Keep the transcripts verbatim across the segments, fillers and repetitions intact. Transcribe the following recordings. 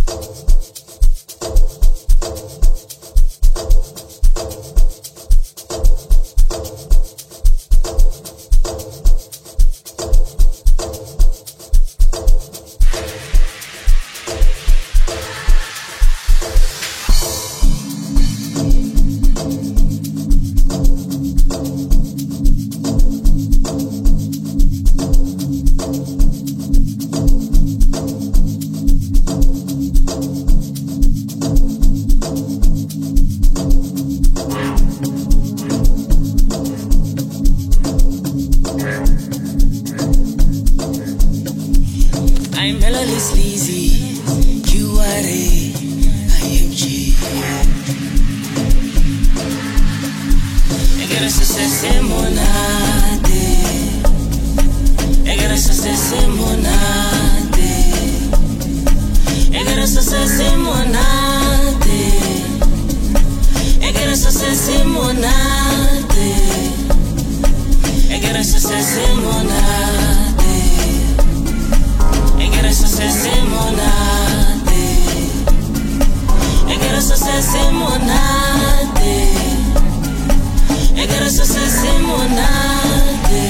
I'm Melody Sleazy, Q R A, I M G. E che adesso se semonate, e che adesso se semonate, e che adesso se semonate, e che adesso se semonate, e che adesso se semonate. E che adesso se semonate, e che adesso se semonate, e che adesso se semonate.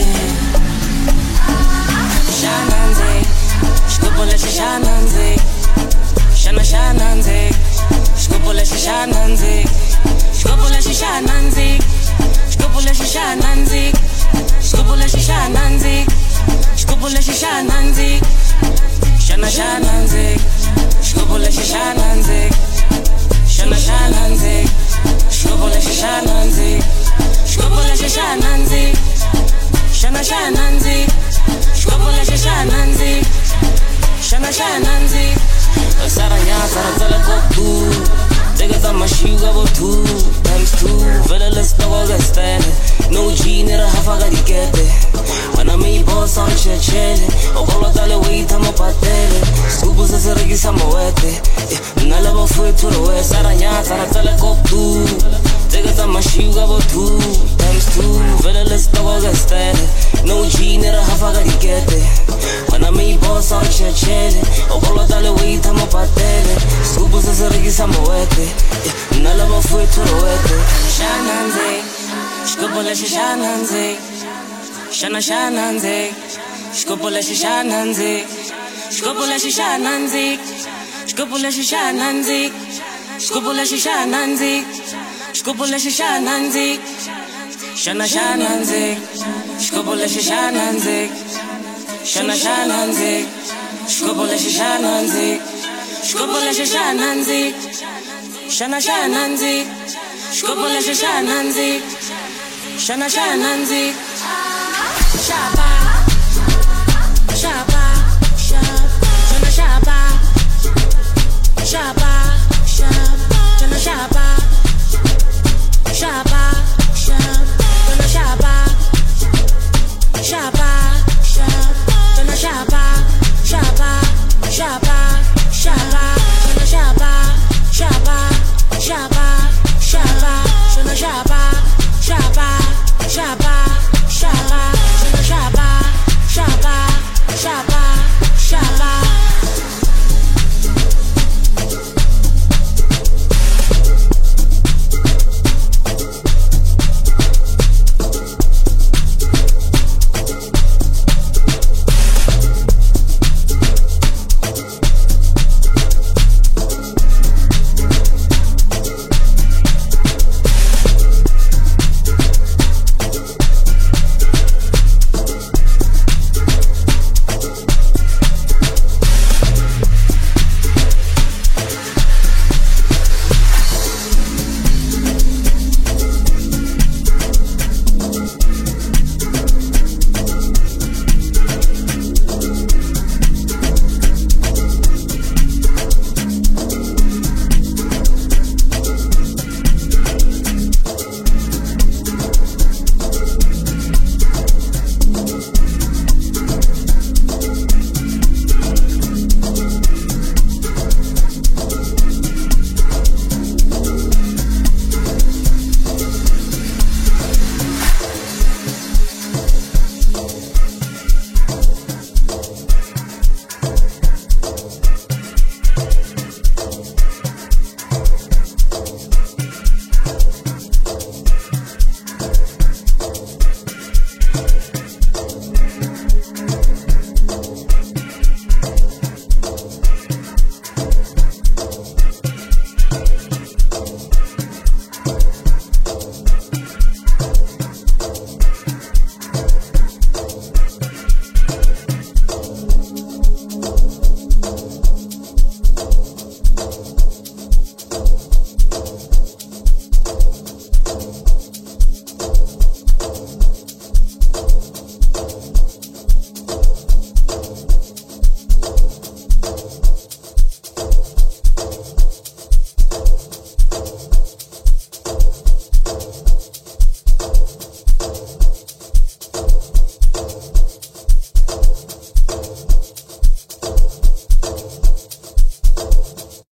Shananze, shkopole shananze, shana shananze, shkopole shananze, shkopole shananze, shkopole shananze, shkopole shananze, shkopole shananze. Shana shananze, shkopole shananze, shana shananze, shkopole shananze, shkopole shananze, shana shananze, shkopole shananze, shana shananze. Saranya sarazala kotu, tegata mashiga botu, times two, velas tawa gastele, no G nera hafaga dikete, wana mi boss on chechele, okolo tale wait ama patele, subu se se regisa moete, nala ba fue to the west, saranya sarazala kotu, tegata mashiga botu, times two, velas tawa gastele, no G nera hafaga dikete, wana mi boss on chechele, okolo tale wait ama patele, subu se se regisa moete, nala ba fue to the west. Shananze, shkopole shananze, shana shananze, shkopole shananze, shkopole shananze, shkopole shananze, shkopole shananze, shkopole shananze, shana shananze, shkopole shananze, shana shananze, shkopole shananze, shkopole shananze, shana shananze, shkopole shananze, shana shananze, shaba.